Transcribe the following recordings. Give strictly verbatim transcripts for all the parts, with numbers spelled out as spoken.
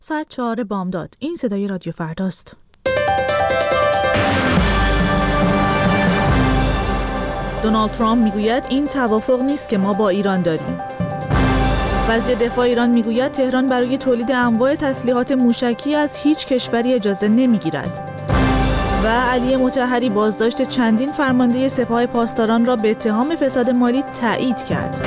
ساعت چهار بامداد. این صدای رادیو فرداست. دونالد ترامپ میگوید این توافق نیست که ما با ایران داریم. وزیر دفاع ایران میگوید تهران برای تولید انواع تسلیحات موشکی از هیچ کشوری اجازه نمیگیرد. و علی مطهری بازداشت چندین فرمانده سپاه پاسداران را به اتهام فساد مالی تایید کرد.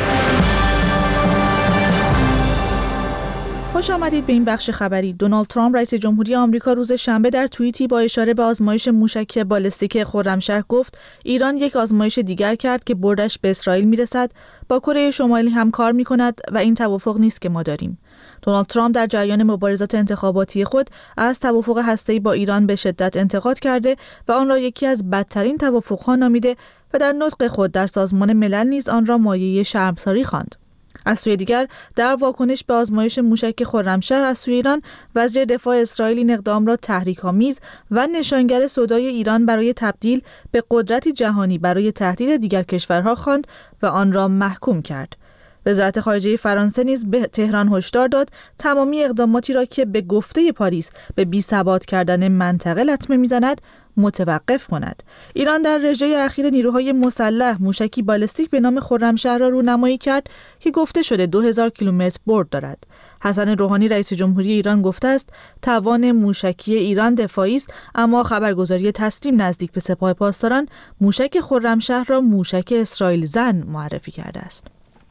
خوش آمدید به این بخش خبری. دونالد ترامپ رئیس جمهوری آمریکا روز شنبه در توییتی با اشاره به آزمایش موشک بالستیک خرمشهر گفت ایران یک آزمایش دیگر کرد که بردش به اسرائیل میرسد، با کره شمالی هم کار میکند و این توافق نیست که ما داریم. دونالد ترامپ در جریان مبارزات انتخاباتی خود از توافق هسته‌ای با ایران به شدت انتقاد کرده و آن را یکی از بدترین توافق‌ها نامیده و در نطق خود در سازمان ملل نیز آن را مایه شرمساری خواند. از سوی دیگر در واکنش به آزمایش موشک خرمشهر از سوی ایران، وزیر دفاع اسرائیل این اقدام را تحریک‌آمیز و نشانگر سودای ایران برای تبدیل به قدرتی جهانی برای تهدید دیگر کشورها خواند و آن را محکوم کرد. وزارت خارجه فرانسه نیز به تهران هشدار داد تمامی اقداماتی را که به گفته پاریس به بی‌ثبات کردن منطقه لطمه می‌زند متوقف کند. ایران در رژه اخیر نیروهای مسلح موشکی بالستیک به نام خرمشهر را رونمایی کرد که گفته شده دو هزار کیلومتر برد دارد. حسن روحانی رئیس جمهوری ایران گفته است توان موشکی ایران دفاعی است، اما خبرگزاری تسلیم نزدیک به سپاه پاسداران موشک خرمشهر را موشک اسرائیل زن معرفی کرده است.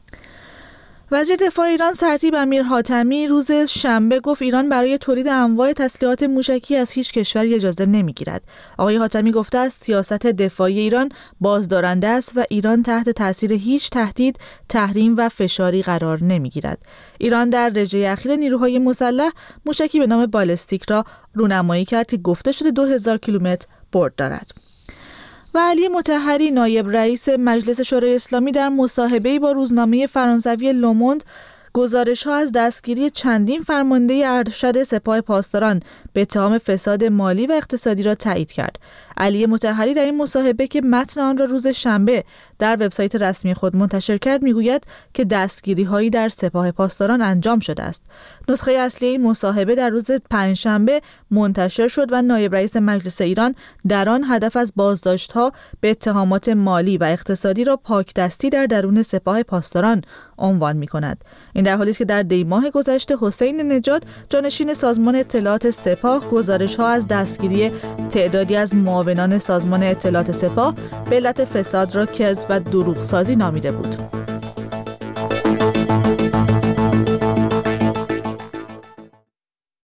وزیر دفاع ایران سرتیپ امیر حاتمی روز شنبه گفت ایران برای تولید انواع تسلیحات موشکی از هیچ کشوری اجازه نمیگیرد. آقای حاتمی گفته است سیاست دفاعی ایران بازدارنده است و ایران تحت تاثیر هیچ تهدید، تحریم و فشاری قرار نمیگیرد. ایران در رژه اخیر نیروهای مسلح موشکی به نام بالستیک را رونمایی کرد که گفته شده دو هزار کیلومتر برد دارد. و علی مطهری نایب رئیس مجلس شورای اسلامی در مصاحبه‌ای با روزنامه فرانسوی لوموند گزارش‌ها از دستگیری چندین فرمانده ارشد سپاه پاسداران به اتهام فساد مالی و اقتصادی را تایید کرد. علی مطهری در این مصاحبه که متن آن را روز شنبه در وبسایت رسمی خود منتشر کرد میگوید که دستگیری‌هایی در سپاه پاسداران انجام شده است. نسخه اصلی این مصاحبه در روز پنجشنبه منتشر شد و نایب رئیس مجلس ایران در آن هدف از بازداشت‌ها به اتهامات مالی و اقتصادی را پاکدستی در درون سپاه پاسداران عنوان می‌کند. این در حالی است که در دی ماه گذشته حسین نژاد جانشین سازمان اطلاعات سپاه گزارش‌ها از دستگیری تعدادی از معاونان سازمان اطلاعات سپاه به علت فساد را کذب و دروغسازی نامیده بود.